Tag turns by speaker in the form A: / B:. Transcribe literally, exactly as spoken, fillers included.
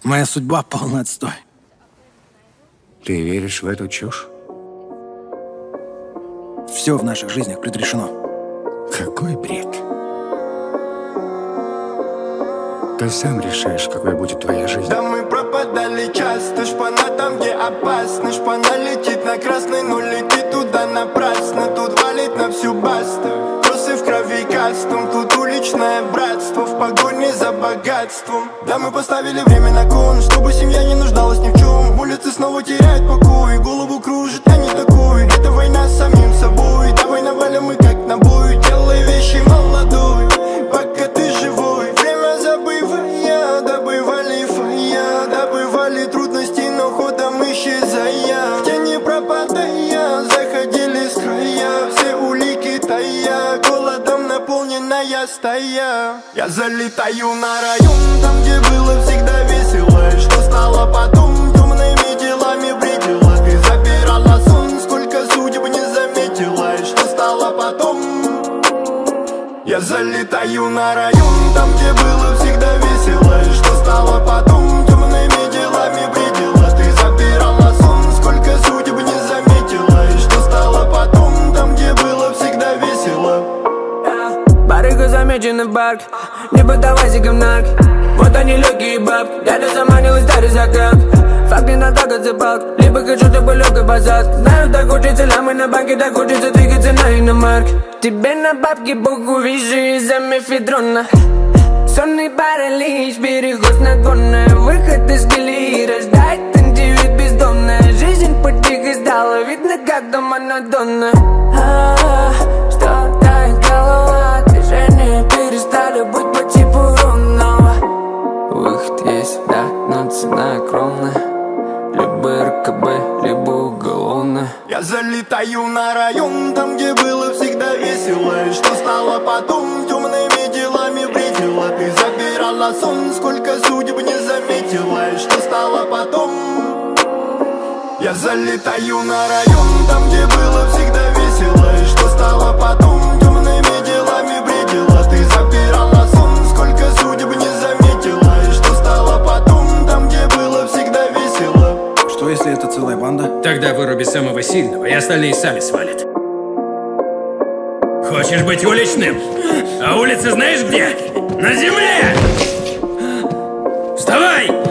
A: Моя судьба полный отстой.
B: Ты веришь в эту чушь?
A: Все в наших жизнях предрешено.
B: Какой бред. Ты сам решаешь, какой будет твоя жизнь.
C: Да мы пропадали часто, шпана там, где опасно. Шпана летит на красный, но летит туда напрасно. Тут валит на всю басту, тросы в крови кастом. Тут уличное братство в погоне за богатством. Да мы поставили время на кон, чтобы семья не нуждалась ни в чем. Улицы снова теряют покой, голову кружит, я не такой. Это война с самим собой, давай навалим мы как на бой. Делай вещи молодой, пока ты живой. Время забывая, добывали фая, добывали трудности, но ходом исчезая. В тени пропадая, заходили с края. Все улики тая, голодом наполненная стая. Я залетаю на район, там где было всегда весело. Что стало потом, темными делами бредила. Ты забирала сон, сколько судеб не заметила. И что стало потом? Я залетаю на район, там где было всегда весело. И что стало потом, темными делами бредила. Ты забирала сон, сколько судеб не заметила. И что стало потом, там где было всегда весело.
D: Барыга замечена в барке, не поддавайся говнарке. Вот они легкие бабки, дядя заманилась, дарит закат. Факт не надо отзывалк, либо хочу, чтобы легкий базар. Знаю, так хочется лямы на банке, так хочется двигаться на иномарке. Тебе на бабки богу вижу из-за мефедрона. Сонный паралич, переход на гонное. Выход из колеи, рождает индивид бездомная. Жизнь потихо сдала, видно как дома Мадонна. А-а-а, что тает голова, движения перестали быть по типу рунного. Выход есть, да, но цена огромная. Либо РКБ, либо уголовная.
C: Я залетаю на район, там где было всегда весело. И что стало потом, темными делами бредила. Ты забирала сон, сколько судеб не заметила. И что стало потом? Я залетаю на район, там где было всегда весело. И что стало потом, темными делами бредила. Ты забирала сон, сколько судеб не заметила. И что стало потом, там где было всегда весело.
A: Что если это целая банда?
E: Тогда выруби самого сильного, и остальные сами свалят. Хочешь быть уличным? А улицы знаешь где? На земле! Вставай!